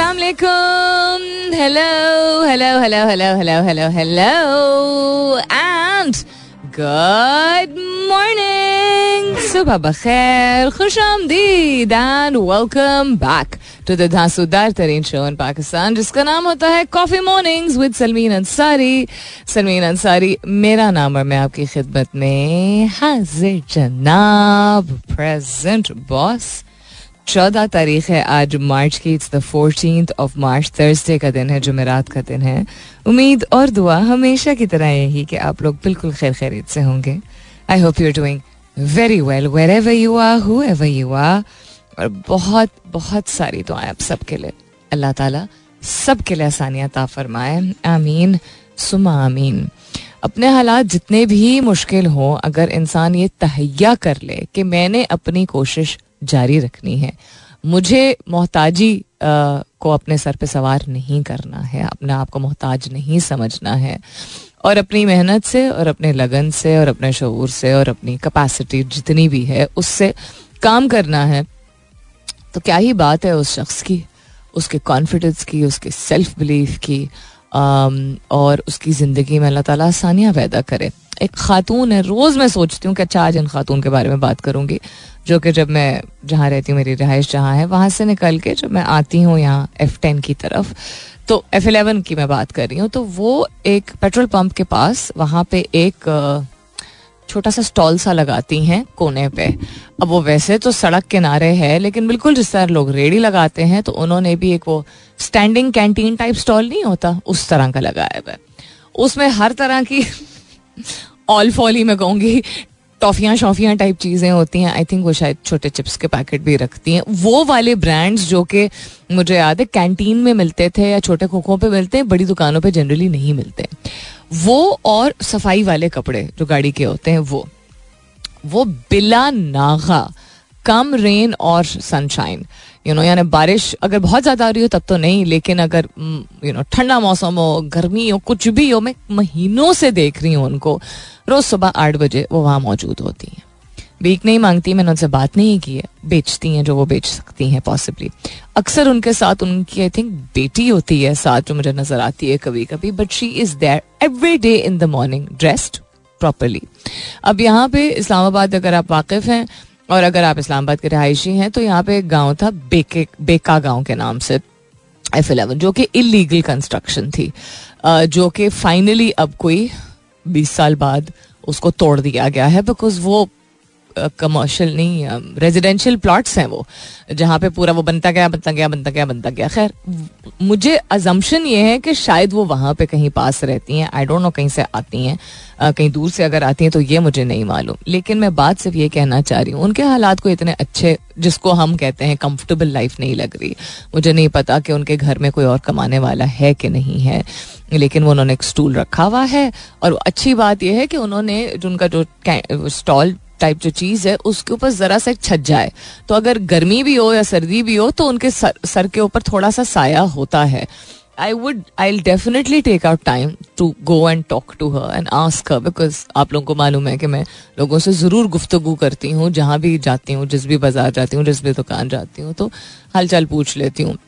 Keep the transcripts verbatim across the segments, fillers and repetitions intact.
अस्सलाम वालेकुम, hello hello hello hello hello hello hello and good morning, सुबह बखैर, खुश आमदीद and welcome back to the धांसूदार तरीन शो इन पाकिस्तान जिसका नाम होता है coffee mornings with Salmeen Ansari. Salmeen Ansari मेरा नाम और मैं आपकी खिदमत में हाजिर जनाब. Present boss. चौदह तारीख है आज मार्च की. It's the fourteenth of March, Thursday का दिन है, जुमेरात का दिन है. उम्मीद और दुआ हमेशा की तरह यही कि आप लोग बिल्कुल खैर खैरियत से होंगे. I hope you are doing very well wherever you are, whoever you are. और बहुत बहुत सारी दुआएं आप सबके लिए. अल्लाह ताला सबके लिए आसानियां अता फरमाए. आमीन सुमा आमीन. अपने हालात जितने भी मुश्किल हों, अगर इंसान ये तहैया कर ले कि मैंने अपनी कोशिश जारी रखनी है, मुझे मोहताजी आ, को अपने सर पे सवार नहीं करना है, अपने आप को मोहताज नहीं समझना है, और अपनी मेहनत से और अपने लगन से और अपने शऊर से और अपनी कैपेसिटी जितनी भी है उससे काम करना है, तो क्या ही बात है उस शख्स की, उसके कॉन्फिडेंस की, उसके सेल्फ बिलीफ की, आम, और उसकी ज़िंदगी में अल्लाह ताला आसानियाँ पैदा करे. एक खातून है, रोज़ मैं सोचती हूँ कि अच्छा आज इन खातून के बारे में बात करूँगी, जो कि जब मैं जहाँ रहती हूँ, मेरी रिहाइश जहाँ है, वहाँ से निकल के जब मैं आती हूँ यहाँ एफ टेन की तरफ, तो एफ इलेवन की मैं बात कर रही हूँ, तो वो एक पेट्रोल पंप के पास वहाँ पे एक छोटा सा स्टॉल सा लगाती हैं कोने पे. अब वो वैसे तो सड़क किनारे है, लेकिन बिल्कुल जिस तरह लोग रेडी लगाते हैं, तो उन्होंने भी एक वो स्टैंडिंग कैंटीन टाइप स्टॉल नहीं होता, उस तरह का लगाया हुआ है. उसमें हर तरह की ऑल फॉली में कहूँगी टॉफियाँ शॉफियाँ टाइप चीज़ें होती हैं. आई थिंक वो शायद छोटे चिप्स के पैकेट भी रखती हैं. वो वाले ब्रांड्स जो कि मुझे याद है कैंटीन में मिलते थे या छोटे खोखों पे मिलते हैं, बड़ी दुकानों पे जनरली नहीं मिलते. वो और सफाई वाले कपड़े जो गाड़ी के होते हैं, वो वो बिला नागा, कम रेन और सनशाइन, यू नो, यानी बारिश अगर बहुत ज़्यादा आ रही हो तब तो नहीं, लेकिन अगर यू नो ठंडा मौसम हो, गर्मी हो, कुछ भी हो, मैं महीनों से देख रही हूँ उनको रोज़ सुबह आठ बजे वो वहाँ मौजूद होती हैं. बीक नहीं मांगती, मैंने उनसे बात नहीं की है, बेचती हैं जो वो बेच सकती हैं पॉसिबली. अक्सर उनके साथ उनकी आई थिंक बेटी होती है साथ, जो मुझे नज़र आती है कभी कभी, but she is there every day in the morning dressed properly. अब यहाँ पे इस्लामाबाद अगर आप वाकिफ़ हैं और अगर आप इस्लामाबाद के रहायशी हैं, तो यहाँ पे एक गाँव था बेके बेका गाँव के नाम से, एफ इलेवन, जो कि इलीगल कंस्ट्रक्शन थी, जो कि फाइनली अब कोई बीस साल बाद उसको तोड़ दिया गया है, बिकॉज वो कमर्शियल नहीं, रेजिडेंशियल प्लॉट्स हैं वो, जहाँ पे पूरा वो बनता गया बनता गया बनता गया बनता गया. खैर, मुझे अजम्पशन ये है कि शायद वो वहाँ पे कहीं पास रहती हैं. आई डोंट नो कहीं से आती हैं, कहीं दूर से अगर आती हैं तो ये मुझे नहीं मालूम. लेकिन मैं बात सिर्फ ये कहना चाह रही हूँ, उनके हालात को इतने अच्छे, जिसको हम कहते हैं कंफर्टेबल लाइफ नहीं लग रही. मुझे नहीं पता कि उनके घर में कोई और कमाने वाला है कि नहीं है, लेकिन वो उन्होंने एक स्टूल रखा हुआ है. और अच्छी बात यह है कि उन्होंने जो उनका जो स्टॉल टाइप जो चीज़ है उसके ऊपर ज़रा सा एक छज्जा है, तो अगर गर्मी भी हो या सर्दी भी हो तो उनके सर, सर के ऊपर थोड़ा सा साया होता है. I would I will definitely take out time to go and talk to her and ask her, because आप लोगों को मालूम है कि मैं लोगों से ज़रूर गुफ्तगू करती हूँ, जहाँ भी जाती हूँ, जिस भी बाजार जाती हूँ, जिस भी दुकान जाती हूँ, तो हालचाल पूछ लेती हूँ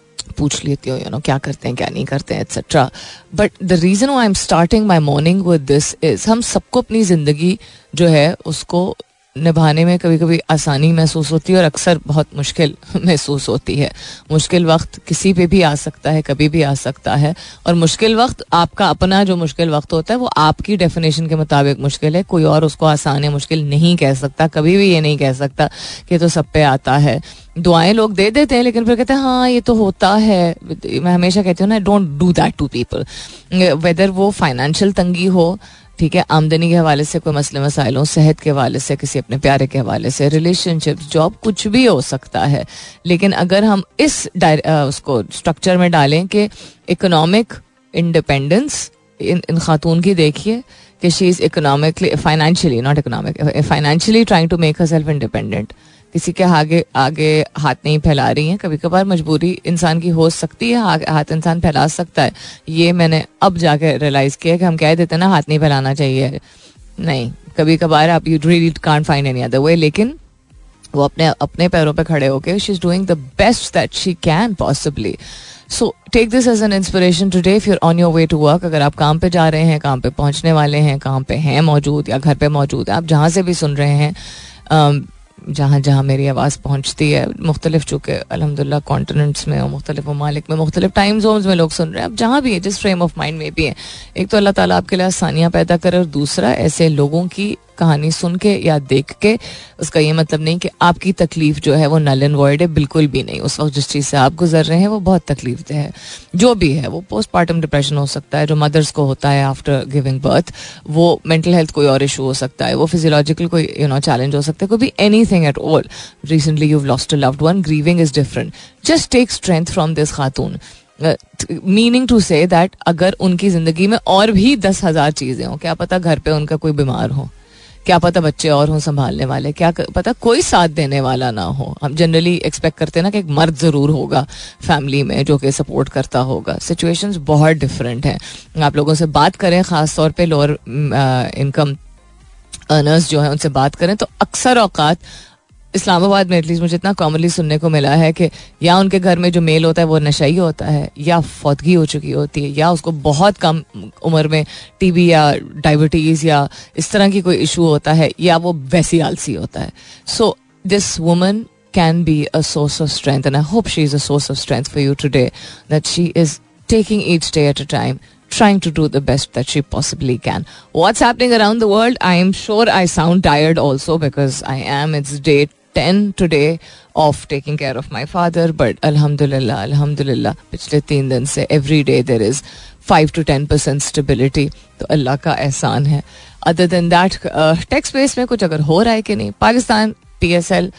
पूछ लेती हूँ यू नो क्या करते हैं क्या नहीं करते हैं etcetera. But the reason I am starting my morning with this is, हम सबको अपनी ज़िंदगी जो है उसको निभाने में कभी कभी आसानी महसूस होती है और अक्सर बहुत मुश्किल महसूस होती है. मुश्किल वक्त किसी पे भी आ सकता है, कभी भी आ सकता है, और मुश्किल वक्त आपका अपना जो मुश्किल वक्त होता है वो आपकी डेफिनेशन के मुताबिक मुश्किल है. कोई और उसको आसान या मुश्किल नहीं कह सकता, कभी भी ये नहीं कह सकता कि तो सब पे आता है. दुआएं लोग दे देते हैं, लेकिन फिर कहते हैं हाँ ये तो होता है. मैं हमेशा कहती हूँ ना, don't do that to people, whether वो फाइनेंशियल तंगी हो, ठीक है, आमदनी के हवाले से कोई मसले मसाइल हो, सेहत के हवाले से, किसी अपने प्यारे के हवाले से, रिलेशनशिप्स, जॉब, कुछ भी हो सकता है. लेकिन अगर हम इस उसको स्ट्रक्चर में डालें कि इकोनॉमिक इंडिपेंडेंस इन इन खातून की देखिए कि she is economically, financially, not economic, financially trying to make her self independent. किसी के आगे आगे हाथ नहीं फैला रही हैं. कभी कभार मजबूरी इंसान की हो सकती है, हाथ इंसान फैला सकता है. ये मैंने अब जाके रियलाइज़ किया कि हम कह देते हैं ना हाथ नहीं फैलाना चाहिए, नहीं, कभी कभार आप you really can't find any other way. लेकिन वो अपने अपने पैरों पे खड़े होके she is doing the best that she can possibly. So take this as an inspiration today if you are on your way to work. अगर आप काम पे जा रहे हैं, काम पे पहुंचने वाले हैं, काम पे हैं मौजूद या घर पे मौजूद हैं, आप जहाँ से भी सुन रहे हैं, जहाँ जहाँ मेरी आवाज़ पहुँचती है, मुख्तलिफ चूँकि अल्हम्दुलिल्लाह कॉन्टिनेंट्स में और मुख्तलिफ ममालिक में मुख्तलिफ टाइम जोन्स में लोग सुन रहे हैं, अब जहाँ भी है, जिस फ्रेम ऑफ माइंड में भी है, एक तो अल्लाह ताला आपके लिए आसानियाँ पैदा करे और दूसरा ऐसे लोगों की कहानी सुन के या देख के, उसका ये मतलब नहीं कि आपकी तकलीफ जो है वो नल एंड वॉइड है, बिल्कुल भी नहीं. उस वक्त जिस चीज़ से आप गुजर रहे हैं वो बहुत तकलीफ दे है. जो भी है वो पोस्टपार्टम डिप्रेशन हो सकता है जो मदर्स को होता है आफ्टर गिविंग बर्थ, वो मेंटल हेल्थ कोई और इशू हो सकता है, वो फिजियोलॉजिकल कोई यू नो चैलेंज हो सकता है, कोई भी anything at all. Recently you have lost a loved one, grieving is different. Just take strength from this खातून. मीनिंग टू से दैट अगर उनकी जिंदगी में और भी दस हजार चीजें हों, क्या पता घर पे उनका कोई बीमार हो, क्या पता बच्चे और हों संभालने वाले, क्या पता कोई साथ देने वाला ना हो. हम जनरली एक्सपेक्ट करते हैं ना कि एक मर्द ज़रूर होगा फैमिली में जो कि सपोर्ट करता होगा. सिचुएशंस बहुत डिफरेंट हैं. आप लोगों से बात करें, ख़ास तौर पे लोअर इनकम अर्नर्स जो हैं उनसे बात करें, तो अक्सर औकात इस्लामाबाद में एटलीस्ट मुझे इतना कॉमनली सुनने को मिला है कि या उनके घर में जो मेल होता है वो नशाई होता है, या फौतगी हो चुकी होती है, या उसको बहुत कम उम्र में टीबी या डायबिटीज़ या इस तरह की कोई इशू होता है, या वो वैसी आलसी होता है. So this woman can be a source of strength, and I hope she is a source of strength for you today, that she is taking each day at a time, trying to do the best that she possibly can. What's happening around the world? I am sure I sound tired also because I am. It's day ten today of taking care of my father, but alhamdulillah, alhamdulillah, पिछले तीन दिन से every day there is five to ten percent stability. तो अल्लाह का एहसान है. Other than that, tech's space में कुछ अगर हो रहा है कि नहीं, Pakistan, P S L,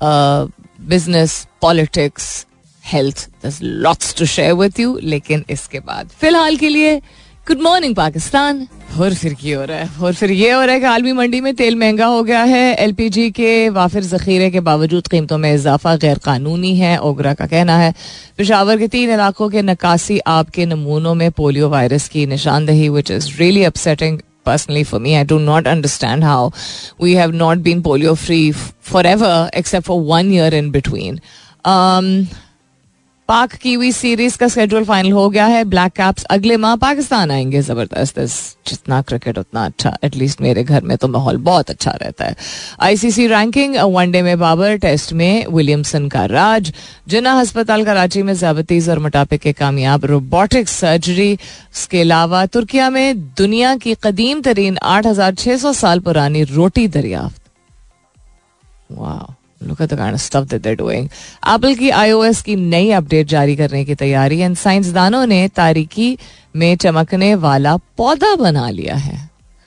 business, politics, health, there's lots to share with you. लेकिन इसके बाद फिलहाल के लिए गुड मॉर्निंग पाकिस्तान. और फिर क्या हो रहा है? और फिर ये हो रहा है कि आलमी मंडी में तेल महंगा हो गया है. एलपीजी के वाफिर जखीरे के बावजूद कीमतों में इजाफा गैर कानूनी है, ओगरा का कहना है. पेशावर के तीन इलाकों के नकासी आब के नमूनों में पोलियो वायरस की निशानदही, which is really upsetting. Personally, for me, I do not understand how we have not been polio free f- forever, except for one year in between. Um, Pak Kiwi series का schedule final हो गया है. Black caps अगले माह पाकिस्तान आएंगे. जबरदस्त. जितना cricket उतना अच्छा. एटलीस्ट मेरे घर में तो माहौल बहुत अच्छा रहता है. आईसीसी रैंकिंग, वनडे में बाबर, टेस्ट में विलियमसन का राज. जिन्ना अस्पताल कराची में ज़्यादतीज़ और मोटापे के कामयाब रोबोटिक सर्जरी. इसके अलावा तुर्किया में दुनिया की कदीम तरीन आठ हजार छः सौ साल पुरानी रोटी दरियाफ्त. वाह, Look at the kind of stuff that they're doing. Apple की iOS की नई अपडेट जारी करने की तैयारी. एंड साइंसदानों ने तारीकी में चमकने वाला पौधा बना लिया है.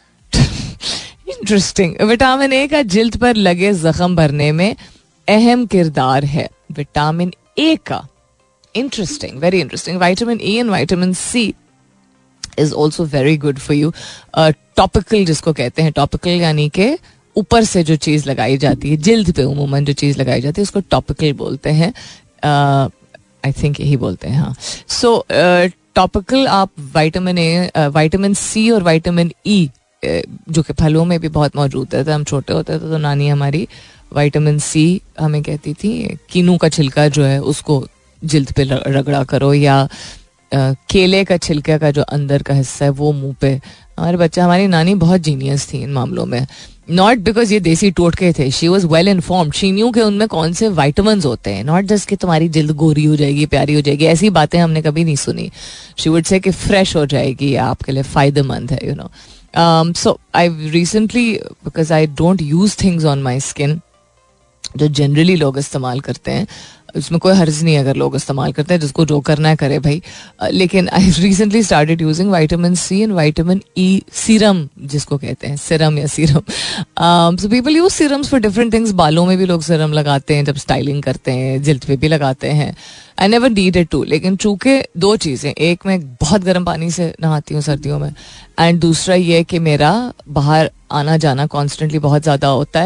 इंटरेस्टिंग. विटामिन ए का जिल्द पर लगे जख्म भरने में अहम किरदार है. विटामिन ए का. Interesting, very interesting. Vitamin E and vitamin C is also very good for you. Topical जिसको कहते हैं, टॉपिकल यानी कि ऊपर से जो चीज़ लगाई जाती है, जिल्द पे उमूमन जो चीज़ लगाई जाती है उसको टॉपिकल बोलते हैं. आई थिंक यही बोलते हैं, हाँ. सो टॉपिकल आप विटामिन ए, विटामिन सी और विटामिन ई जो कि फलों में भी बहुत मौजूद है. हम छोटे होते थे तो नानी हमारी विटामिन सी हमें कहती थी कीनू का छिलका जो है उसको जिल्द पे रगड़ा करो, या केले का छिलके का जो अंदर का हिस्सा है वो मुंह पे. हमारे बच्चा, हमारी नानी बहुत जीनियस थी इन मामलों में. नॉट बिकॉज ये देसी टोटके थे, she was well informed. She knew के उनमें कौन से विटामिन्स होते हैं. नॉट जस्ट कि तुम्हारी जिल्द गोरी हो जाएगी, प्यारी हो जाएगी, ऐसी बातें हमने कभी नहीं सुनी. शी वुड से कि फ्रेश हो जाएगी, आपके लिए फायदेमंद है, you know. So I recently, because I don't use things on my skin जो जनरली लोग इस्तेमाल करते हैं, उसमें कोई हर्ज नहीं अगर लोग इस्तेमाल करते हैं, जिसको जो करना है करे भाई. लेकिन I recently started using vitamin C and vitamin E serum, जिसको कहते हैं सीरम या serum. So people use serums for different things. बालों में भी लोग सीरम लगाते हैं जब स्टाइलिंग करते हैं, जिल्द पे भी लगाते हैं. I never needed to. लेकिन चूंकि दो चीज़ें, एक मैं बहुत गर्म पानी से नहाती हूँ सर्दियों में, एंड दूसरा ये कि मेरा बाहर आना जाना कॉन्स्टेंटली बहुत ज़्यादा होता है.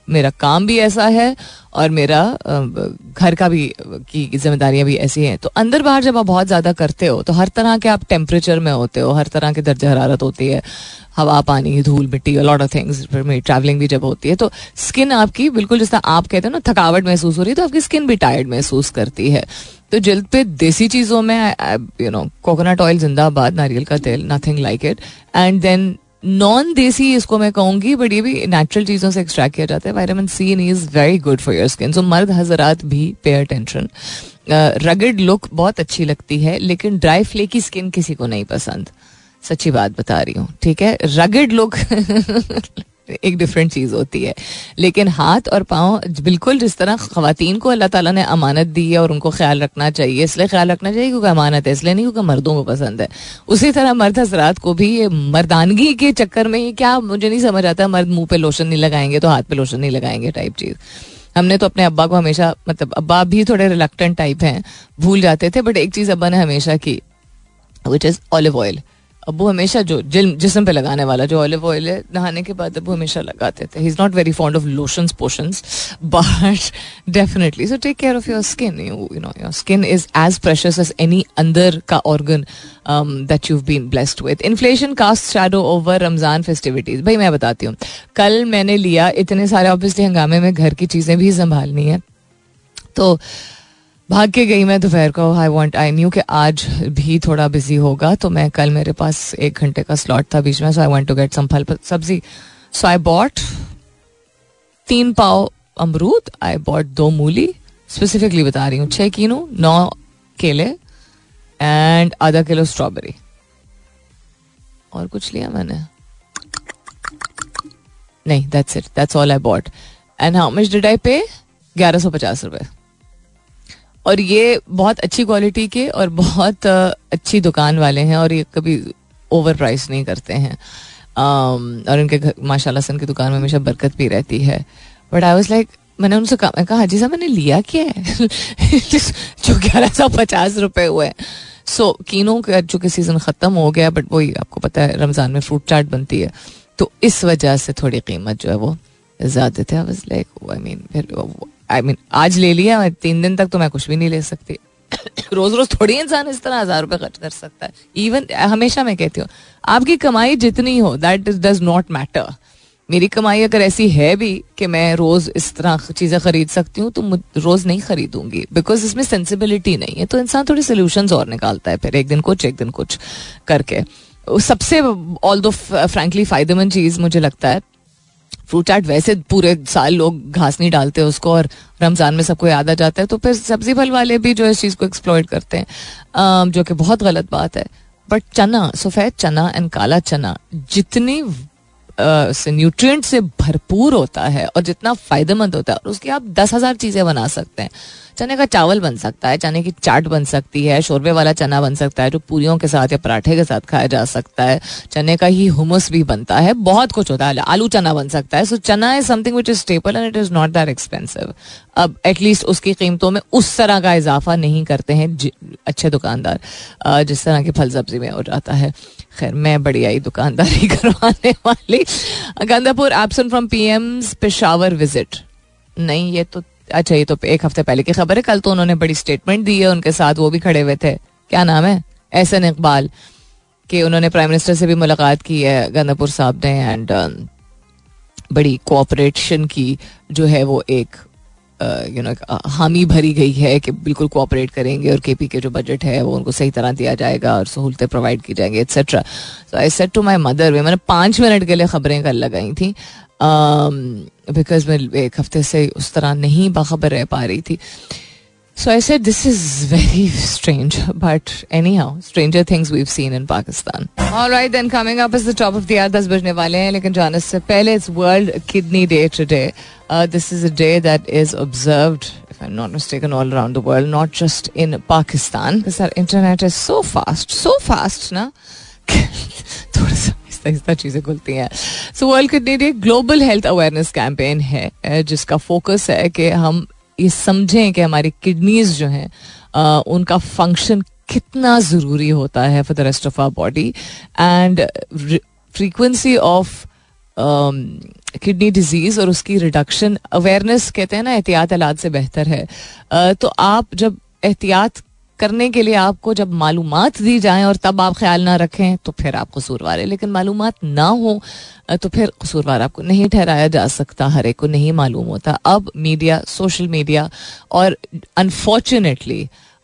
मेरा काम भी ऐसा है और मेरा घर का भी की जिम्मेदारियां भी ऐसी हैं. तो अंदर बाहर जब आप बहुत ज़्यादा करते हो तो हर तरह के आप टेम्परेचर में होते हो, हर तरह के दर्जा हरारत होती है, हवा, पानी, धूल, मिट्टी, लॉट ऑफ थिंग्स. फिर मेरी ट्रैवलिंग भी जब होती है तो स्किन आपकी बिल्कुल जिस तरह आप कहते हो ना थकावट महसूस हो रही है, तो आपकी स्किन भी टायर्ड महसूस करती है. तो जल्द पे देसी चीज़ों में यू नो कोकोनट ऑयल जिंदाबाद, नारियल का तेल, nothing like it. And then non desi इसको मैं कहूँगी, बट ये भी नेचुरल चीज़ों से एक्सट्रैक्ट किया जाता है. Vitamin C and E is very good for your skin. So मर्द हजरात भी पे अटेंशन. रगड लुक बहुत अच्छी लगती है, लेकिन ड्राई फ्लेकी स्किन किसी को नहीं पसंद. सच्ची बात बता रही हूँ, ठीक है. रगड लुक एक डिफरेंट चीज़ होती है, लेकिन हाथ और पाँव बिल्कुल जिस तरह ख़वातीन को अल्लाह ताला ने अमानत दी है और उनको ख्याल रखना चाहिए, इसलिए ख्याल रखना चाहिए क्योंकि अमानत है, इसलिए नहीं क्योंकि मर्दों को पसंद है. उसी तरह मर्द हजरात को भी ये मर्दानगी के चक्कर में ही क्या, मुझे नहीं समझ आता, मर्द मुंह पे लोशन नहीं लगाएंगे तो हाथ पे लोशन नहीं लगाएंगे टाइप चीज़. हमने तो अपने अब्बा को हमेशा, मतलब अब्बा भी थोड़े रिलक्टेंट टाइप हैं, भूल जाते थे, बट एक चीज़ अब्बा ने हमेशा की, विच इज़ ऑलिव ऑयल. अब्बू हमेशा जो जिस्म पे लगाने वाला जो ऑलिव ऑयल है, नहाने के बाद अब्बू हमेशा लगाते थे. He is not very fond of lotions potions, but definitely so take care of your skin. You you know your skin is as precious as any अंदर का organ that you've been blessed with. Inflation casts shadow over Ramzan festivities. भाई मैं बताती हूँ, कल मैंने लिया इतने सारे, ऑब्वियसली हंगामे में घर की चीज़ें भी संभालनी है, तो भाग के गई मैं दोपहर को. आई वांट आई न्यू कि आज भी थोड़ा बिजी होगा, तो मैं कल मेरे पास एक घंटे का स्लॉट था बीच में, so I want to get some phal sabzi. So I bought तीन पाव अमरूद, आई बॉट दो मूली, स्पेसिफिकली बता रही हूँ, छः किलो, नौ केले एंड आधा किलो स्ट्रॉबेरी. और कुछ लिया मैंने नहीं, that's it, that's all I bought. And how much did I pay? ग्यारह सौ पचास रुपये. और ये बहुत अच्छी क्वालिटी के और बहुत अच्छी दुकान वाले हैं, और ये कभी ओवर प्राइस नहीं करते हैं. um, और इनके माशाल्लाह से इनकी दुकान में हमेशा बरकत भी रहती है. बट आई वाज लाइक, मैंने उनसे कहा, मैं कहा हाजी साहब मैंने लिया क्या है जो ग्यारह सौ पचास रुपये हुए. सो कीनों का चूँकि सीज़न ख़त्म हो गया, बट वही आपको पता है रमज़ान में फ्रूट चाट बनती है, तो इस वजह से थोड़ी कीमत जो है वो ज़्यादा थे. I was like I mean फिर आई मीन आज ले लिया, तीन दिन तक तो मैं कुछ भी नहीं ले सकती. रोज रोज थोड़ी इंसान इस तरह हजार रुपए खर्च कर सकता है. इवन हमेशा मैं कहती हूँ, आपकी कमाई जितनी हो दैट डज नॉट मैटर. मेरी कमाई अगर ऐसी है भी कि मैं रोज इस तरह चीजें खरीद सकती हूँ, तो रोज नहीं खरीदूंगी, बिकॉज इसमें सेंसिबिलिटी नहीं है. तो इंसान थोड़ी सोल्यूशंस और निकालता है, फिर एक दिन कुछ एक दिन कुछ करके. सबसे ऑल दो फ्रैंकली फायदेमंद चीज मुझे लगता है, फ्रूट चाट वैसे पूरे साल लोग घास नहीं डालते उसको, और रमज़ान में सबको याद आ जाता है, तो फिर सब्जी फल वाले भी जो इस चीज़ को एक्सप्लॉइट करते हैं, जो कि बहुत गलत बात है. बट चना, सफ़ेद चना एंड काला चना जितनी से न्यूट्रिएंट से भरपूर होता है और जितना फ़ायदेमंद होता है, और उसकी आप दस हज़ार चीज़ें बना सकते हैं. चने का चावल बन सकता है, चने की चाट बन सकती है, शोरबे वाला चना बन सकता है जो पूरियों के साथ या पराठे के साथ खाया जा सकता है, चने का ही हुमस भी बनता है, बहुत कुछ होता है, आलू चना बन सकता है. So chana is something which is staple and it is not that expensive. अब एटलीस्ट उसकी कीमतों में उस तरह का इजाफा नहीं करते हैं अच्छे दुकानदार, जिस तरह की फल सब्जी में हो जाता है. खैर, मैं बड़ी आई दुकानदारी करवाने वाली. Gandapur absent from PM's Peshawar visit. नहीं, ये तो अच्छा, ये तो एक हफ्ते पहले की खबर है. कल तो उन्होंने बड़ी स्टेटमेंट दी है, उनके साथ वो भी खड़े हुए थे, क्या नाम है, एहसन इकबाल, कि उन्होंने प्राइम मिनिस्टर से भी मुलाकात की है गंदापुर साहब ने, एंड बड़ी कोऑपरेशन की जो है वो एक यू नो हामी भरी गई है कि बिल्कुल कोऑपरेट करेंगे और केपी के जो बजट है वो उनको सही तरह दिया जाएगा और सहूलतें प्रोवाइड की जाएंगी etcetera. So I said to my mother, मैंने पाँच मिनट के लिए खबरें कल लगाई थी, बिकॉज मैं एक हफ्ते से उस तरह नहीं बाखबर रह पा रही थी. So I said, this is very strange, but anyhow, stranger things we've seen in Pakistan. All right, then coming up is the top of the hour. दस बजने वाले हैं, लेकिन जाने से पहले it's World Kidney Day today. Uh, this is a day that is observed, if I'm not mistaken, all around the world, not just in Pakistan. Because our internet is so fast, so fast, ना? थोड़ा सा इस चीजें खुलती हैं. So World Kidney Day Global Health Awareness Campaign है, जिसका focus है कि हम ये समझें कि हमारी किडनीज जो हैं उनका फंक्शन कितना ज़रूरी होता है for the rest of our body, and frequency of kidney disease और उसकी रिडक्शन, अवेयरनेस कहते हैं ना एहतियात इलाज से बेहतर है. uh, तो आप जब एहतियात करने के लिए आपको जब मालूमात दी जाएं और तब आप ख्याल ना रखें तो फिर आप कसूरवार है. लेकिन मालूमात ना हो तो फिर कसूरवार आपको नहीं ठहराया जा सकता, हर एक को नहीं मालूम होता. अब मीडिया, सोशल मीडिया और अनफॉर्चुनेटली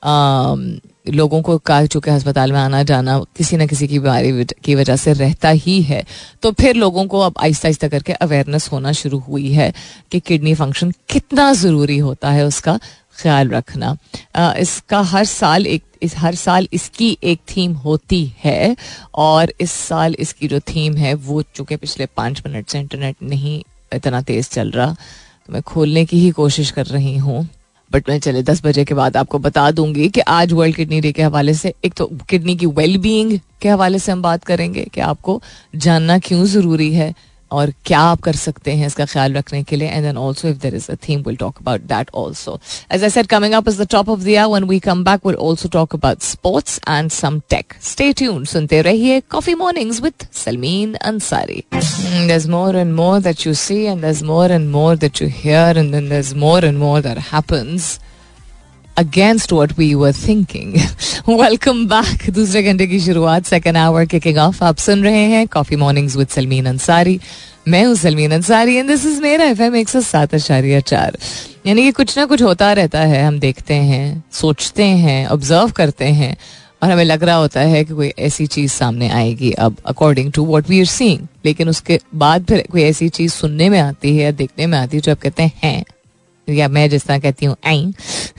लोगों को का चूँकि अस्पताल में आना जाना किसी न किसी की बीमारी की वजह से रहता ही है, तो फिर लोगों को अब आहिस्ता आहिस्ता करके अवेयरनेस होना शुरू हुई है कि किडनी फंक्शन कितना ज़रूरी होता है, उसका ख्याल रखना. आ, इसका हर साल एक इस हर साल इसकी एक थीम होती है और इस साल इसकी जो थीम है वो चूँकि पिछले पाँच मिनट से इंटरनेट नहीं इतना तेज़ चल रहा तो मैं खोलने की ही कोशिश कर रही हूँ, बट मैं चले दस बजे के बाद आपको बता दूंगी कि आज वर्ल्ड किडनी डे के हवाले से एक तो किडनी की वेल बीइंग के हवाले से हम बात करेंगे कि आपको जानना क्यों ज़रूरी है और क्या आप कर सकते हैं इसका ख्याल रखने के लिए. And then also if there is a theme will talk about that also. As I said, coming up is the top of the hour. When we come back will also talk about sports and some tech. Stay tuned, सुनते रहिए coffee mornings with Salmeen Ansari. There's more and more that you see and there's more and more that you hear and then there's more and more that happens against what we were thinking. Welcome back. दूसरे घंटे की शुरुआत, second hour kicking off. आप सुन रहे हैं coffee mornings with Salmeen Ansari. मैं हूँ Salmeen Ansari and this is मेरा एफ एम एक सौ सात अशारिया चार. यानी कि कुछ ना कुछ होता रहता है, हम देखते हैं, सोचते हैं, ऑब्जर्व करते हैं और हमें लग रहा होता है कि कोई ऐसी चीज़ सामने आएगी अब according to what we are seeing. लेकिन उसके बाद फिर कोई ऐसी चीज़ सुनने में आती है या देखने में आती है जो आप कहते हैं, या मैं जिस तरह कहती हूँ आई.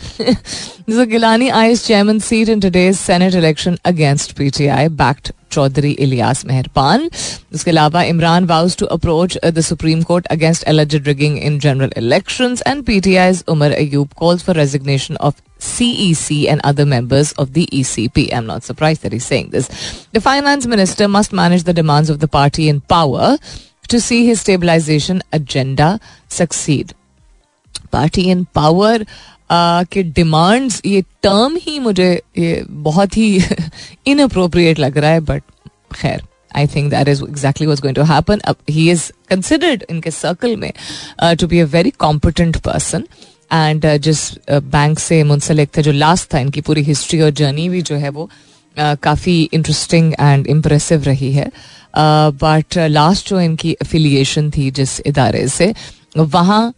So Gilani eyes chairman seat in today's Senate election against P T I backed Chaudhry Ilyas Meherpan. उसके अलावा Imran vows to approach uh, the Supreme Court against alleged rigging in general elections and P T I's Umar Ayub calls for resignation of C E C and other members of the E C P. I'm not surprised that he's saying this. The finance minister must manage the demands of the party in power to see his stabilization agenda succeed. Party in power के demands, ये term ही मुझे ये बहुत ही inappropriate लग रहा है, but खैर I think that is exactly what's going to happen. He is considered इनके सर्कल में to be a very competent person and जिस बैंक से मुंसलिक थे, जो लास्ट था, इनकी पूरी हिस्ट्री और जर्नी भी जो है वो uh, काफ़ी इंटरेस्टिंग एंड इम्प्रेसिव रही है. बट लास्ट जो इनकी एफिलिएशन थी जिस इदारे से, वहाँ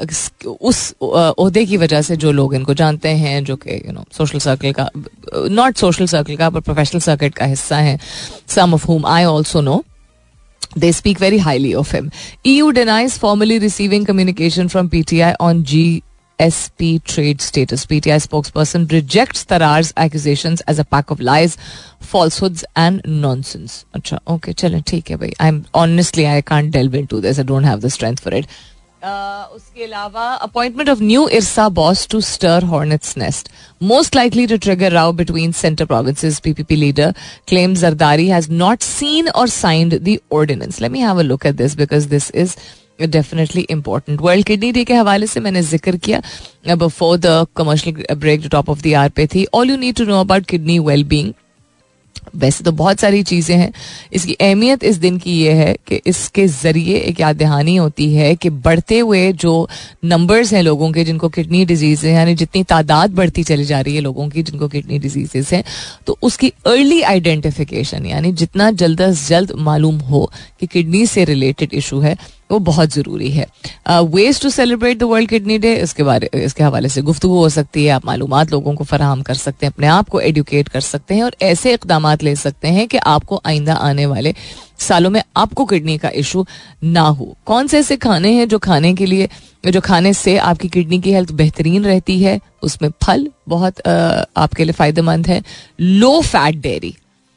उस ओहदे की वजह से जो लोग इनको जानते हैं, जो कि यू नो सोशल सर्कल का, नॉट सोशल सर्कल का पर प्रोफेशनल सर्किट का हिस्सा हैं, some of whom I also know, they speak very highly of him. E U denies formally receiving communication from P T I on G S P trade status. P T I spokesperson rejects Tarar's accusations as a pack of lies, falsehoods and nonsense. अच्छा, okay, चलें, ठीक है भाई. I'm honestly I can't delve into this. I don't have the strength for it. Uh, उसके अलावा appointment of new IRSA boss to stir hornet's nest most likely to trigger row between centre provinces. PPP leader claim Zardari has not seen or signed the ordinance. Let me have a look at this because this is definitely important. World kidney day के हवाले से मैंने जिक्र किया before the commercial break जो top of the hour पे थी. All you need to know about kidney well being. वैसे तो बहुत सारी चीज़ें हैं. इसकी अहमियत इस दिन की ये है कि इसके ज़रिए एक याद दहानी होती है कि बढ़ते हुए जो नंबर्स हैं लोगों के जिनको किडनी डिजीज़ है, यानी जितनी तादाद बढ़ती चली जा रही है लोगों की जिनको किडनी डिजीज़ हैं, तो उसकी अर्ली आइडेंटिफिकेशन, यानी जितना जल्द अज जल्द मालूम हो कि किडनी से रिलेटेड इशू है, वो बहुत ज़रूरी है. Ways to celebrate the world kidney day, इसके बारे इसके हवाले से गुफ्तगू हो सकती है. आप मालूमात लोगों को फराहम कर सकते हैं, अपने आप को एडुकेट कर सकते हैं और ऐसे इक़दामात ले सकते हैं कि आपको आइंदा आने वाले सालों में आपको किडनी का इशू ना हो. कौन से ऐसे खाने हैं जो खाने के लिए जो खाने से आपकी किडनी की हेल्थ बेहतरीन रहती है? उसमें फल बहुत आ, आपके लिए फ़ायदेमंद है. लो फैट डेयरी,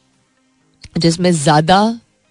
जिसमें ज़्यादा,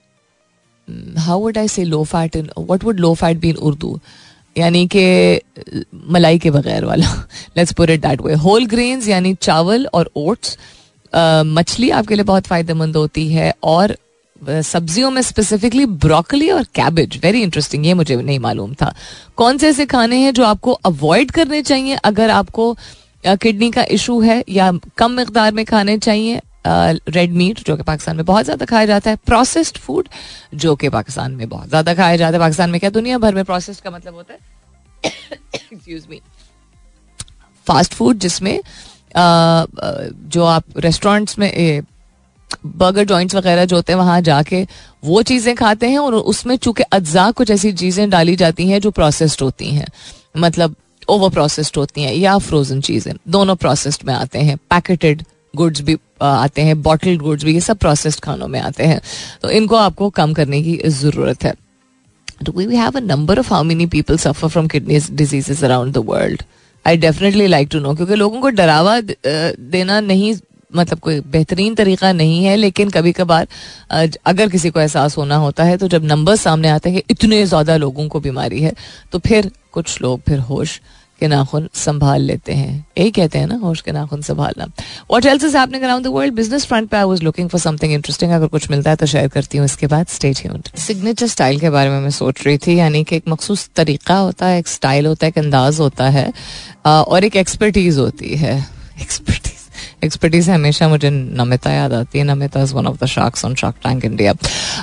how would I say low fat in, what would low fat be in Urdu? यानी कि मलाई के बगैर वाला. Let's put it that way. Whole grains यानी चावल और ओट्स. मछली आपके लिए बहुत फ़ायदेमंद होती है और सब्जियों में स्पेसिफिकली ब्रोकली और कैबेज. वेरी इंटरेस्टिंग, ये मुझे नहीं मालूम था. कौन से ऐसे खाने हैं जो आपको अवॉइड करने चाहिए अगर आपको किडनी का इशू है या कम मिकदार में खाने चाहिए? रेड मीट जो कि पाकिस्तान में बहुत ज़्यादा खाया जाता है, प्रोसेस्ड फूड जो कि पाकिस्तान में बहुत ज़्यादा खाया जाता है. पाकिस्तान में क्या, दुनिया भर में प्रोसेस्ड का मतलब होता है एक्सक्यूज मी फास्ट फूड, जिसमें जो आप रेस्टोरेंट्स में बर्गर जॉइंट्स वगैरह जो होते हैं वहाँ जाके वो चीज़ें खाते हैं, और उसमें चूंकि अज्जा कुछ ऐसी चीज़ें डाली जाती हैं जो प्रोसेस्ड होती हैं, मतलब ओवर प्रोसेस्ड होती हैं, या फ्रोजन चीज़ें, दोनों प्रोसेस्ड में आते हैं. पैकेटेड गुड्स भी आते हैं, बॉटल्ड गुड्स भी, ये सब प्रोसेस्ड खानों में आते हैं. तो इनको आपको कम करने की ज़रूरत है. Do we have a number of how many people suffer from kidney diseases around the world? I definitely like to know, क्योंकि लोगों को डरावा देना नहीं, मतलब कोई बेहतरीन तरीका नहीं है, लेकिन कभी कभार अगर किसी को एहसास होना होता है तो जब नंबर सामने आते हैं कि इतने ज़्यादा लोगों को बीमारी है, तो फिर कुछ लोग फिर होश के नाखून संभाल लेते हैं. यही कहते हैं ना, होश के नाखून संभालना. What else is happening around the world? Business front पे I was looking for something interesting. अगर कुछ मिलता है तो शेयर करती हूँ इसके बाद. Stay tuned. सिग्नेचर स्टाइल के बारे में मैं सोच रही थी, यानी कि एक मखसूस तरीका होता है, एक स्टाइल होता है, एक अंदाज होता है, और एक एक्सपर्टीज होती है. एक्सपर्टीज एक्सपर्टीज हमेशा मुझे नमिता याद आती है. Namita is one of the sharks on shark tank India.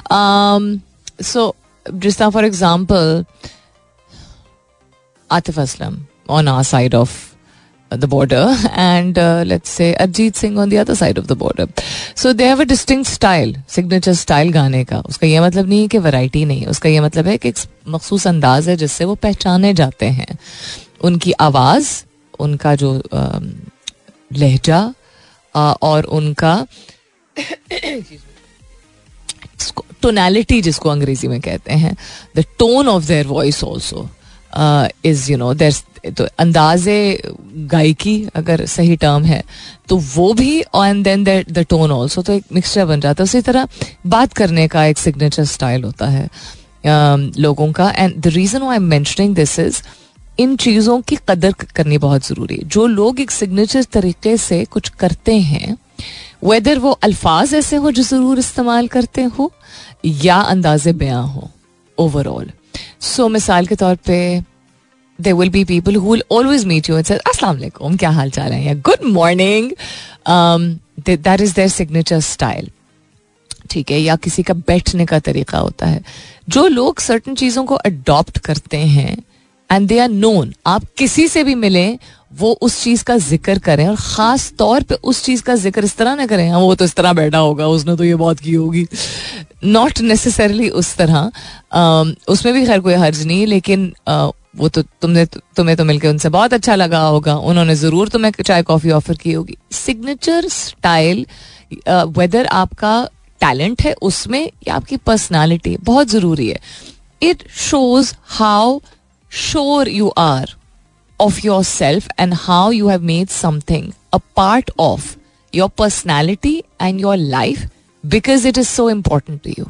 So जिस तरह for example Atif Aslam on our side of the border, and uh, let's say Arjit Singh on the other side of the border. So they have a distinct style, signature style गाने का. उसका ये मतलब नहीं है कि वैरायटी नहीं है, उसका ये मतलब है कि एक मखसूस अंदाज है जिससे वो पहचाने जाते हैं. उनकी आवाज़, उनका जो लहजा और उनका टोनैलिटी जिसको अंग्रेजी में कहते हैं, the tone of their voice also is you know there, तो अंदाज़े गायकी अगर सही टर्म है तो वो भी, and then the tone also, तो एक मिक्सचर बन जाता है. उसी तरह बात करने का एक सिग्नेचर स्टाइल होता है uh, लोगों का. And the reason why I am mentioning this is, इन चीज़ों की कदर करनी बहुत ज़रूरी है. जो लोग एक सिग्नेचर तरीके से कुछ करते हैं, वेदर वो अल्फाज ऐसे हो जो ज़रूर इस्तेमाल करते हो या अंदाज़े बयां हो ओवरऑल. सो मिसाल के तौर पे there will be people who will always meet you and say अस्सलाम वालेकुम, क्या हाल चाल है, या good morning. that is their signature style. ठीक है. या किसी का बैठने का तरीका होता है. जो लोग सर्टन चीज़ों को अडॉप्ट करते हैं एंड दे आर नोन, आप किसी से भी मिलें वो उस चीज़ का जिक्र करें, और ख़ास तौर पे उस चीज़ का जिक्र इस तरह ना करें, हाँ वो तो इस तरह बैठा होगा, उसने तो ये बात की होगी. नॉट नेसेसरली उस तरह. uh, उसमें भी खैर कोई हर्ज नहीं, लेकिन uh, वो तो तुमने तुम्हें तो मिलकर उनसे बहुत अच्छा लगा होगा, उन्होंने ज़रूर तुम्हें चाय कॉफ़ी ऑफर की होगी. सिग्नेचर स्टाइल, वेदर आपका टैलेंट है उसमें या आपकी पर्सनालिटी, बहुत ज़रूरी है. It shows how sure you are of your self and how you have made something a part of your personality and your life, because it is so important to you.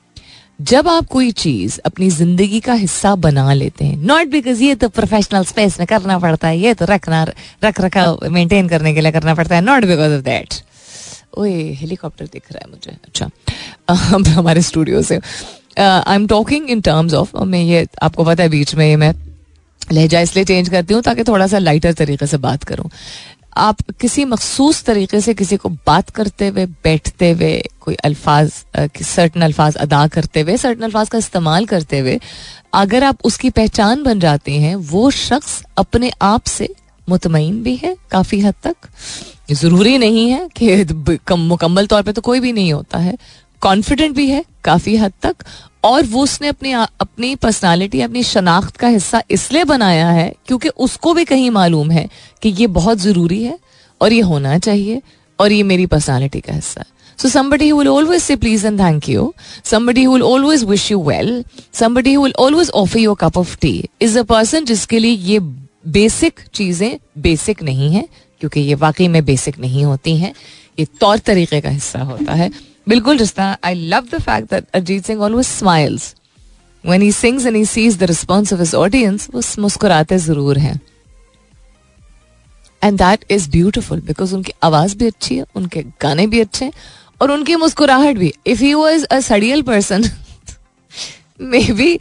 जब आप कोई चीज अपनी जिंदगी का हिस्सा बना लेते हैं, नॉट बिकॉज ये तो प्रोफेशनल स्पेस में करना पड़ता है, ये तो रखना रख रखा मेंटेन करने के लिए करना पड़ता है, नॉट बिकॉज ऑफ दैट. ओए हेलीकॉप्टर दिख रहा है मुझे. अच्छा हमारे स्टूडियो से. I am talking in terms of, मैं ये आपको पता है बीच में ये मैं लहजा इसलिए चेंज करती हूँ ताकि थोड़ा सा लाइटर तरीके से बात करूँ. आप किसी मखसूस तरीके से किसी को बात करते हुए, बैठते हुए, कोई अल्फाज, सर्टन अल्फाज अदा करते हुए, सर्टन अल्फाज का इस्तेमाल करते हुए अगर आप उसकी पहचान बन जाते हैं, वो शख्स अपने आप से मुतमईन भी है काफ़ी हद तक. ज़रूरी नहीं है कि मुकम्मल तौर पे तो कोई भी नहीं होता है. कॉन्फिडेंट भी है काफ़ी हद तक, और वो उसने अपनी अपनी पर्सनालिटी, अपनी शनाख्त का हिस्सा इसलिए बनाया है क्योंकि उसको भी कहीं मालूम है कि ये बहुत ज़रूरी है और ये होना चाहिए और ये मेरी पर्सनालिटी का हिस्सा है. So somebody who will always say please and thank you, somebody who will always wish you well, somebody who will always offer you a cup of tea is a person जिसके लिए ये basic चीज़ें basic नहीं है, क्योंकि ये वाकई में बेसिक नहीं होती हैं, ये तौर तरीके का हिस्सा होता है. बिल्कुल जिस तरह I love the fact that Arjit Singh always smiles when he sings and he sees the response of his audience. वो मुस्कुराते ज़रूर हैं. And that is beautiful because उनकी आवाज़ भी अच्छी है, उनके गाने भी अच्छे हैं और उनकी मुस्कुराहट भी. If he was a सड़ियल person, maybe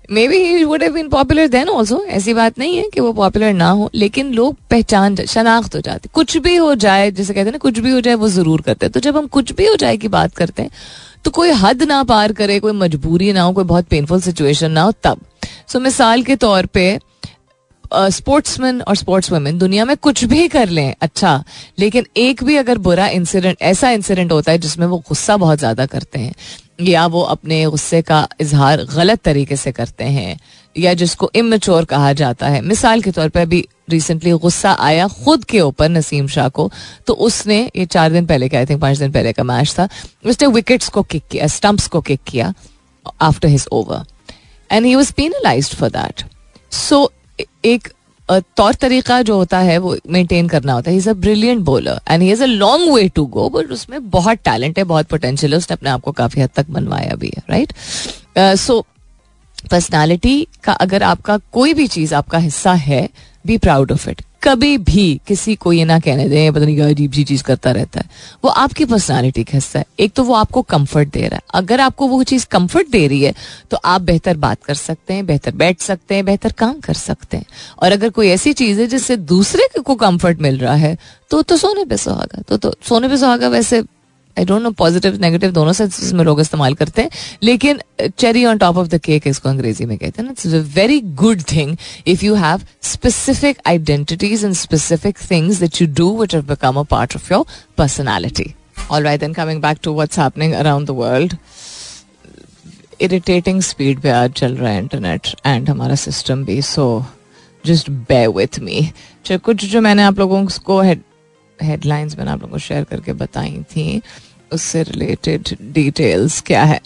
maybe he would have been popular then also, ऐसी बात नहीं है कि वो पॉपुलर ना हो, लेकिन लोग पहचान शनाख्त हो जाती. कुछ भी हो जाए, जैसे कहते हैं ना, कुछ भी हो जाए वो जरूर करते हैं. तो जब हम कुछ भी हो जाए की बात करते हैं तो कोई हद ना पार करे, कोई मजबूरी ना हो, कोई बहुत पेनफुल सिचुएशन ना हो तब. सो so, मिसाल के तौर पे स्पोर्ट्समैन और स्पोर्ट्स वुमेन दुनिया में कुछ भी कर लें अच्छा, लेकिन एक भी अगर बुरा इंसिडेंट, ऐसा इंसिडेंट होता है जिसमें वो गुस्सा बहुत ज्यादा करते हैं, या वो अपने गुस्से का इजहार गलत तरीके से करते हैं, या जिसको इमेच्योर कहा जाता है. मिसाल के तौर पे अभी रिसेंटली गुस्सा आया खुद के ऊपर नसीम शाह को, तो उसने, ये चार दिन पहले का, आई थिंक पांच दिन पहले का मैच था, उसने विकेट्स को किक किया, स्टंप्स को किक किया after his over, and he was penalised for that. So एक तौर तरीका जो होता है वो मेंटेन करना होता है. He is a brilliant bowler and he has a long way to go, but उसमें बहुत टैलेंट है, बहुत पोटेंशियल है, उसने अपने आप को काफी हद तक बनवाया भी है. राइट. सो पर्सनालिटी का अगर आपका कोई भी चीज आपका हिस्सा है, बी प्राउड ऑफ इट. कभी भी किसी को ये ना कहने दें पता नहीं क्या अजीब सी चीज करता रहता है, वो आपकी पर्सनालिटी का हिस्सा है. एक तो वो आपको कंफर्ट दे रहा है, अगर आपको वो चीज कंफर्ट दे रही है तो आप बेहतर बात कर सकते हैं, बेहतर बैठ सकते हैं, बेहतर काम कर सकते हैं. और अगर कोई ऐसी चीज है जिससे दूसरे को कंफर्ट मिल रहा है तो तो सोने पे सुहागा. तो, तो सोने पे सुहागा वैसे I don't know, positive negative दोनों सेंसेस में लोग इस्तेमाल करते हैं, लेकिन cherry on top of the cake इसको अंग्रेजी में कहते हैं ना. It's a very good thing if you have specific identities and specific things that you do which have become a part of your personality. Alright, then coming back to what's happening around the world. Irritating speed पे आज चल रहा है internet and हमारा system भी, so just bear with me. कुछ जो मैंने आप लोगों को हेडलाइंस मैंने आप लोगों को शेयर करके बताई थी, उससे रिलेटेड डिटेल्स क्या है,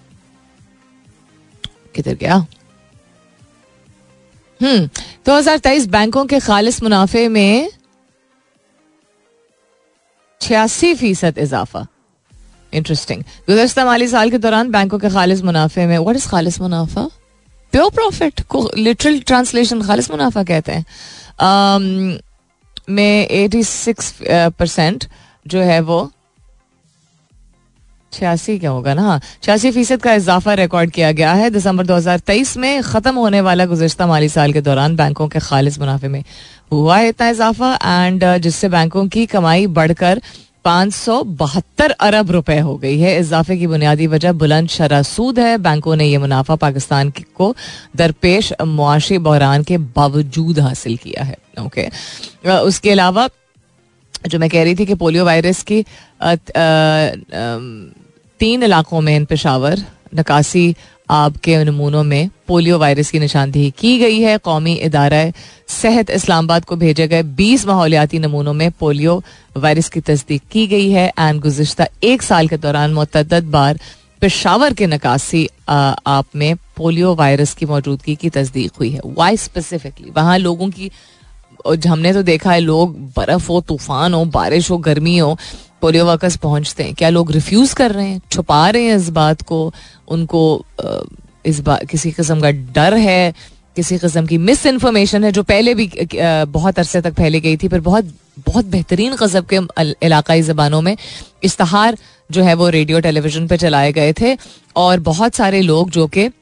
किधर गया. हम्म दो हजार तेईस बैंकों के खालिस मुनाफे में छियासी फीसद इजाफा. इंटरेस्टिंग. गुज़श्ता माली साल के दौरान बैंकों के खालिस मुनाफे में, what is khalis munafa? Pure profit को लिटरल ट्रांसलेशन खालिस मुनाफा कहते हैं. um, में छियासी परसेंट जो है वो छियासी क्या होगा ना, हाँ छियासी फीसद का इजाफा रिकॉर्ड किया गया है. दिसंबर दो हजार तेईस में खत्म होने वाला गुज़श्ता माली साल के दौरान बैंकों के खालिस मुनाफे में हुआ है इतना इजाफा, एंड जिससे बैंकों की कमाई बढ़कर पाँच सौ बहत्तर अरब रुपए हो गई है. इजाफे की बुनियादी वजह बुलंद शरह सूद है. बैंकों ने यह मुनाफा पाकिस्तान को दरपेश मुआशी बहरान के बावजूद हासिल किया है. Okay okay. उसके अलावा जो मैं कह रही थी कि पोलियो वायरस की आ, आ, आ, तीन इलाकों में, पेशावर, नकासी आब के नमूनों में पोलियो वायरस की निशानदेही की गई है. कौमी इदारा सेहत इस्लामाबाद को भेजे गए बीस माहौलियाती नमूनों में पोलियो वायरस की तस्दीक की गई है. एंड गुज़िश्ता एक साल के दौरान मुतअद्दिद बार पेशावर के नकासी आप में पोलियो वायरस की मौजूदगी की तस्दीक हुई है. वाई स्पेसिफिकली वहाँ लोगों की, हमने तो देखा है लोग, बर्फ हो, तूफान हो, बारिश हो, गर्मी हो, पोलियो वर्कर्स पहुंचते हैं. क्या लोग रिफ्यूज कर रहे हैं, छुपा रहे हैं इस बात को, उनको इस बात किसी किस्म का डर है, किसी किस्म की मिस इन्फॉर्मेशन है जो पहले भी बहुत अरसे तक फैली गई थी. फिर बहुत बहुत बेहतरीन क़स्म के इलाकाई ज़बानों में इश्तहार जो है वो रेडियो टेलीविज़न पे चलाए गए थे, और बहुत सारे लोग जो कि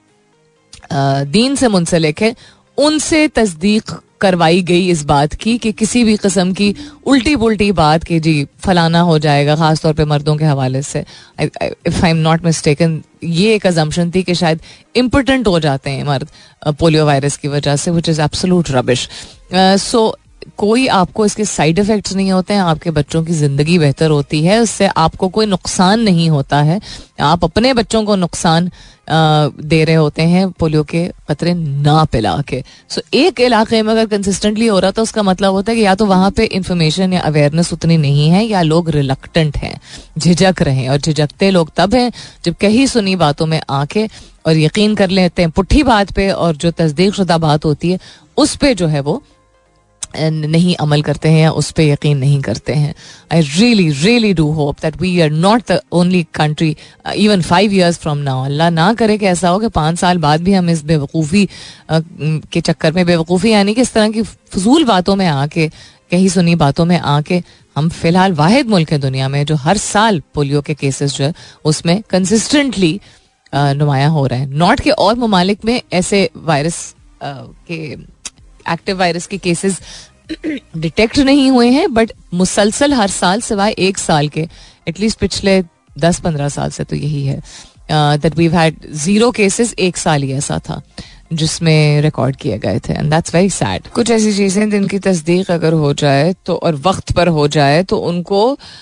दीन से मुंसलिक है उनसे तस्दीक करवाई गई इस बात की कि किसी भी किस्म की उल्टी पुल्टी बात कि जी फलाना हो जाएगा, खासतौर पे मर्दों के हवाले से. If I am not mistaken, ये एक अजम्पशन थी कि शायद इम्पोर्टेंट हो जाते हैं मर्द पोलियो वायरस की वजह से, which is absolute rubbish. So कोई आपको इसके साइड इफ़ेक्ट्स नहीं होते हैं, आपके बच्चों की ज़िंदगी बेहतर होती है, उससे आपको कोई नुकसान नहीं होता है. आप अपने बच्चों को नुकसान दे रहे होते हैं पोलियो के कतरे ना पिला के. सो एक इलाके में अगर कंसिस्टेंटली हो रहा तो उसका मतलब होता है कि या तो वहाँ पे इंफॉर्मेशन या अवेयरनेस उतनी नहीं है, या लोग रिलक्टेंट हैं, झिझक रहे हैं. और झिझकते लोग तब हैं जब कहीं सुनी बातों में आके और यकीन कर लेते हैं पुट्ठी बात पे, और जो तस्दीक शुदा बात होती है उस पे जो है वो नहीं अमल करते हैं या उस पर यकीन नहीं करते हैं. I really really do hope that we are not the only country even five years from now. Allah ना करे कि ऐसा हो कि पाँच साल बाद भी हम इस बेवकूफ़ी के चक्कर में, बेवकूफ़ी यानी कि इस तरह की फजूल बातों में आके, कहीं सुनी बातों में आके, हम फिलहाल वाहिद मुल्क है दुनिया में जो हर साल पोलियो के केसेस जो है उसमें कंसिस्टेंटली नुमाया हो रहा है. नॉर्थ के और ममालिक में ऐसे वायरस के एक्टिव वायरस के केसेस डिटेक्ट नहीं हुए हैं, बट मुसलसल हर साल सिवाय एक साल के एटलीस्ट पिछले दस पंद्रह साल से तो यही है that we had zero cases. एक साल ही ऐसा था जिसमें रिकॉर्ड किए गए थे, एंड दैट्स वेरी सैड. कुछ ऐसी चीज़ें जिनकी तस्दीक अगर हो जाए तो और वक्त पर हो जाए तो उनको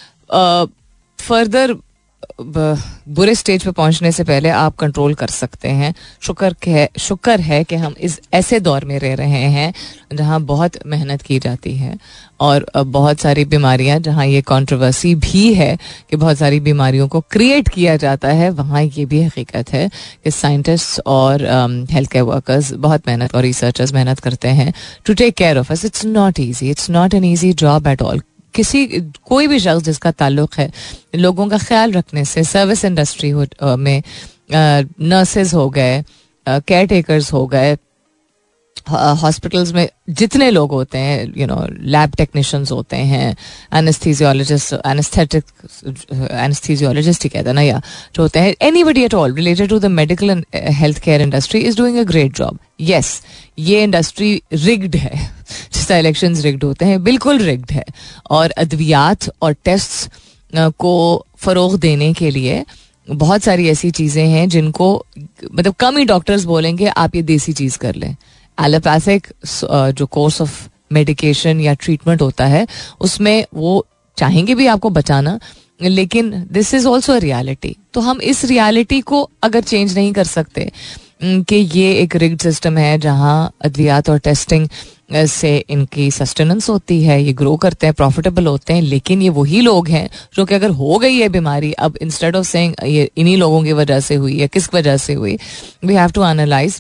फर्दर बुरे स्टेज पे पहुंचने से पहले आप कंट्रोल कर सकते हैं. शुक्र है शुक्र है कि हम इस ऐसे दौर में रह रहे हैं जहां बहुत मेहनत की जाती है और बहुत सारी बीमारियां, जहां ये कंट्रोवर्सी भी है कि बहुत सारी बीमारियों को क्रिएट किया जाता है, वहाँ ये भी हकीकत है कि साइंटिस्ट और हेल्थ केयर वर्कर्स बहुत मेहनत और रिसर्चर्स मेहनत करते हैं to take care of us. It's not easy, it's not an easy job at all. किसी कोई भी शख्स जिसका ताल्लुक है लोगों का ख्याल रखने से, सर्विस इंडस्ट्री में नर्सेज हो गए, केयर टेकर्स हो गए, हॉस्पिटल्स में जितने लोग होते हैं, यू नो लैब टेक्नीशियंस होते हैं, एनेस्थीसियोलॉजिस्ट एनेस्थेटिक एनेस्थीसियोलॉजिस्ट ही कहते हैं ना, या जो होते हैं, anybody at all related to the medical and health care industry is doing a great job. Yes, ये इंडस्ट्री रिग्ड है, जिस तरह इलेक्शंस रिग्ड होते हैं, बिल्कुल रिग्ड है. और अद्वियात और टेस्ट को फरोग देने के लिए बहुत सारी ऐसी चीज़ें हैं जिनको मतलब कम ही डॉक्टर्स बोलेंगे आप ये देसी चीज़ कर लें. एलोपैथिक जो कोर्स ऑफ मेडिकेशन या ट्रीटमेंट होता है उसमें वो चाहेंगे भी आपको बचाना, लेकिन this is also a reality. तो हम इस रियलिटी को अगर चेंज नहीं कर सकते कि ये एक रिग्ड सिस्टम है जहाँ अद्वियात और टेस्टिंग से इनकी सस्टेनेंस होती है, ये ग्रो करते हैं, प्रॉफिटेबल होते हैं, लेकिन ये वही लोग हैं जो कि अगर हो गई है बीमारी, अब इंस्टेड ऑफ सेइंग ये इन्हीं लोगों की वजह से हुई या किस वजह से हुई, वी हैव टू एनालाइज,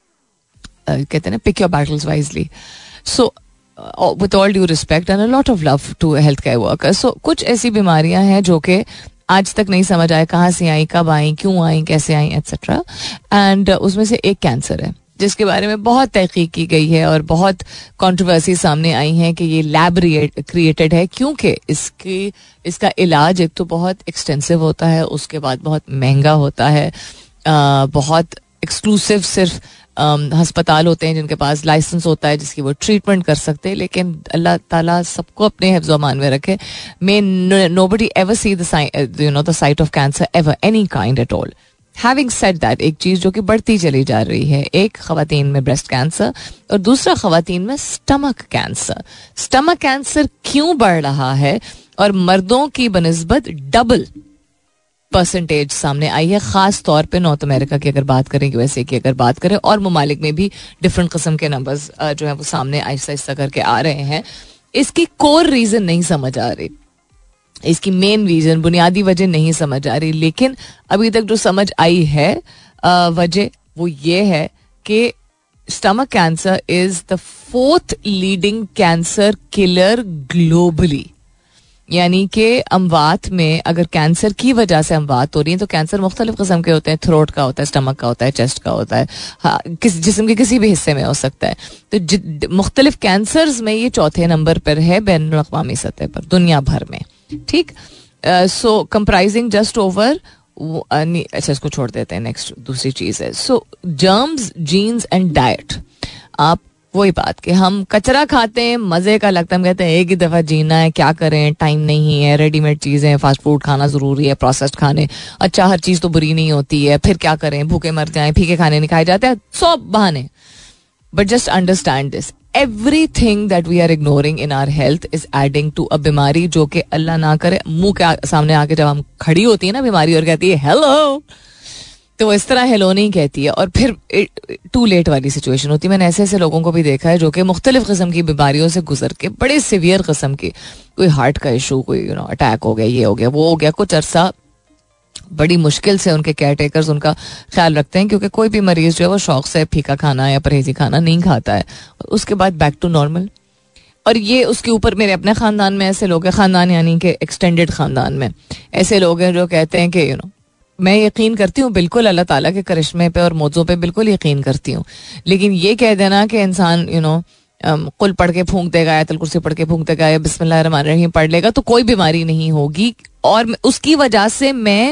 कहते हैं ना, pick your battles wisely. So with all due respect and a lot of love to health care workers. So कुछ ऐसी बीमारियां हैं जो कि आज तक नहीं समझ आए कहाँ से आई, कब आई, क्यों आई, कैसे आई, एट्सेट्रा. एंड उसमें से एक कैंसर है जिसके बारे में बहुत तहकीक की गई है और बहुत कंट्रोवर्सी सामने आई है कि ये लैब क्रिएटेड है, क्योंकि इसकी इसका इलाज एक तो बहुत एक्सटेंसिव होता है, उसके बाद बहुत महंगा होता है, आ, बहुत एक्सक्लूसिव सिर्फ हस्पताल होते हैं जिनके पास लाइसेंस होता है जिसकी वो ट्रीटमेंट कर सकते हैं. लेकिन अल्लाह ताला सबको अपने हिफ्ज़ अमान में रखे. May nobody ever see the you know the sight of cancer ever, any kind at all. Having said that, एक चीज़ जो कि बढ़ती चली जा रही है, एक ख़वातीन में ब्रेस्ट कैंसर और दूसरा ख़वातीन में स्टमक कैंसर. स्टमक कैंसर क्यों बढ़ रहा है और मर्दों की बनिस्बत डबल परसेंटेज सामने आई है, खास तौर पे नॉर्थ अमेरिका की अगर बात करें, यूएसए की अगर बात करें, और ममालिक में भी डिफरेंट किस्म के नंबर्स जो है वो सामने आहिस्ता आहिस्ता करके आ रहे हैं. इसकी कोर रीज़न नहीं समझ आ रही, इसकी मेन रीज़न, बुनियादी वजह नहीं समझ आ रही. लेकिन अभी तक जो समझ आई है वजह वो ये है कि stomach cancer is the fourth leading cancer killer globally. यानी कि अमवात में अगर कैंसर की वजह से अमवात हो रही है तो कैंसर मुख्तलिफ किस्म के होते हैं, थ्रोट का होता है, स्टमक का होता है, चेस्ट का होता है, हाँ, किस जिस्म के किसी भी हिस्से में हो सकता है. तो मुख्तलिफ कैंसर्स में ये चौथे नंबर पर है बैनुल अक़वामी सतह पर दुनिया भर में. ठीक, सो कंप्राइजिंग जस्ट ओवर, अच्छा इसको छोड़ देते हैं, नेक्स्ट दूसरी चीज़ है so germs, genes and diet. आप वही बात कि हम कचरा खाते हैं, मज़े का लगता है, हम कहते हैं एक ही दफ़ा जीना है, क्या करें, टाइम नहीं है, रेडीमेड चीज़ें, फास्ट फूड खाना ज़रूरी है, प्रोसेस्ड खाने, अच्छा हर चीज़ तो बुरी नहीं होती है, फिर क्या करें, भूखे मर जाएं, फीके खाने नहीं खाए जाते हैं, सौ बहाने. But just understand this, everything that we are ignoring in our health is adding to a बीमारी जो कि अल्लाह ना करे मुंह के सामने आके जब हम खड़ी होती है ना बीमारी और कहती है हेलो, तो इस तरह हेलो नहीं कहती है और फिर टू लेट वाली सिचुएशन होती है. मैंने ऐसे ऐसे लोगों को भी देखा है जो कि मुख्तलिफ किस्म की बीमारियों से गुजर के, बड़े सीवियर किस्म की, कोई हार्ट का इशू, कोई यू नो अटैक हो गया, ये हो गया, वो हो गया, कुछ अरसा बड़ी मुश्किल से उनके केयर टेकर्स उनका ख्याल रखते हैं, क्योंकि कोई भी मरीज जो है वो शौक से फीका खाना या परहेजी खाना नहीं खाता है, उसके बाद बैक टू नॉर्मल. और ये उसके ऊपर मेरे अपने ख़ानदान में ऐसे लोग हैं, ख़ानदान यानी कि एक्सटेंडेड ख़ानदान में ऐसे लोग हैं जो कहते हैं कि यू नो मैं यकीन करती हूँ बिल्कुल अल्लाह ताला के करिश्मे पे और मौजों पे बिल्कुल यकीन करती हूँ, लेकिन ये कह देना कि इंसान यू नो कुल पढ़ के फूंक देगा, आयतुल कुर्सी पढ़ के फूंक देगा या बिस्मिल्लाह रहमान रहीम पढ़ लेगा तो कोई बीमारी नहीं होगी. और उसकी वजह से मैं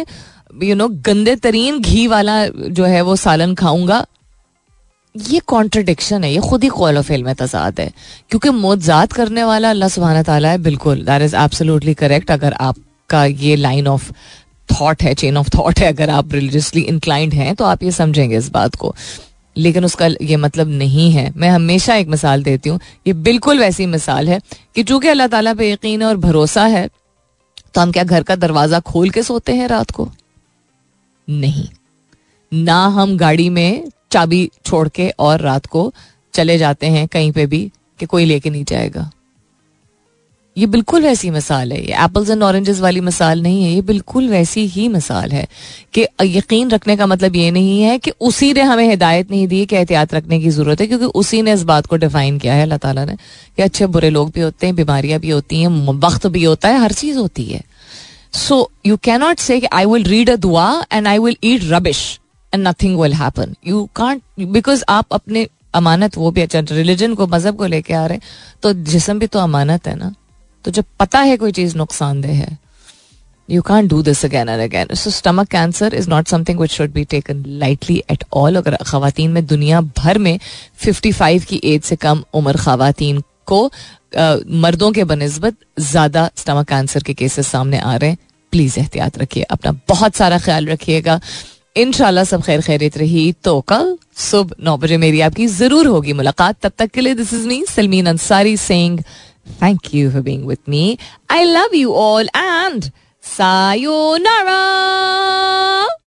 यू नो गंदे तरीन घी वाला जो है वो सालन खाऊंगा, ये कॉन्ट्रडिक्शन है, ये खुद ही कौल फेल में तजाद है. क्योंकि मोजात करने वाला अल्लाह सुब्हानहू तआला है. बिल्कुल, दैट इज एब्सोल्युटली करेक्ट. अगर आपका ये लाइन ऑफ थॉट है, चेन ऑफ थॉट है, अगर आप रिलीजियसली इंक्लाइंड हैं तो आप ये समझेंगे इस बात को. लेकिन उसका ये मतलब नहीं है. मैं हमेशा एक मिसाल देती हूँ, ये बिल्कुल वैसी मिसाल है कि चूंकि अल्लाह ताला पे यकीन और भरोसा है तो हम क्या घर का दरवाजा खोल के सोते हैं रात को? नहीं. ना हम गाड़ी में चाबी छोड़ के और रात को चले जाते हैं कहीं पे भी कि कोई लेके नहीं जाएगा. ये बिल्कुल वैसी मिसाल है. ये एप्पल्स एंड ऑरेंजेस वाली मिसाल नहीं है. ये बिल्कुल वैसी ही मिसाल है कि यकीन रखने का मतलब ये नहीं है कि उसी ने हमें हिदायत नहीं दी कि एहतियात रखने की जरूरत है, क्योंकि उसी ने इस बात को डिफाइन किया है अल्लाह ताला ने कि अच्छे बुरे लोग भी होते हैं, बीमारियां भी होती हैं, वक्त भी होता है, हर चीज होती है. सो यू कैन नॉट से आई विल रीड अ दुआ and I will eat rubbish and nothing will happen. You can't, because आप अपने अमानत, वो भी अच्छा रिलीजन को, मजहब को लेके आ रहे हैं, तो जिस्म भी तो अमानत है ना. तो जब पता है कोई चीज नुकसानदेह है, you can't do this again and again. So stomach cancer is not something which should be taken lightly at all. अगर खवातीन में दुनिया भर में पचपन की एज से कम उम्र खवातीन को Uh, मर्दों के बनिस्बत ज्यादा स्टमक कैंसर के केसेस सामने आ रहे हैं. प्लीज एहतियात रखिए, अपना बहुत सारा ख्याल रखिएगा. इंशाल्लाह सब खैर खैरियत रही तो कल सुबह नौ बजे मेरी आपकी जरूर होगी मुलाकात. तब तक के लिए this is me Salmeen Ansari saying thank you for being with me. I love you all and sayonara.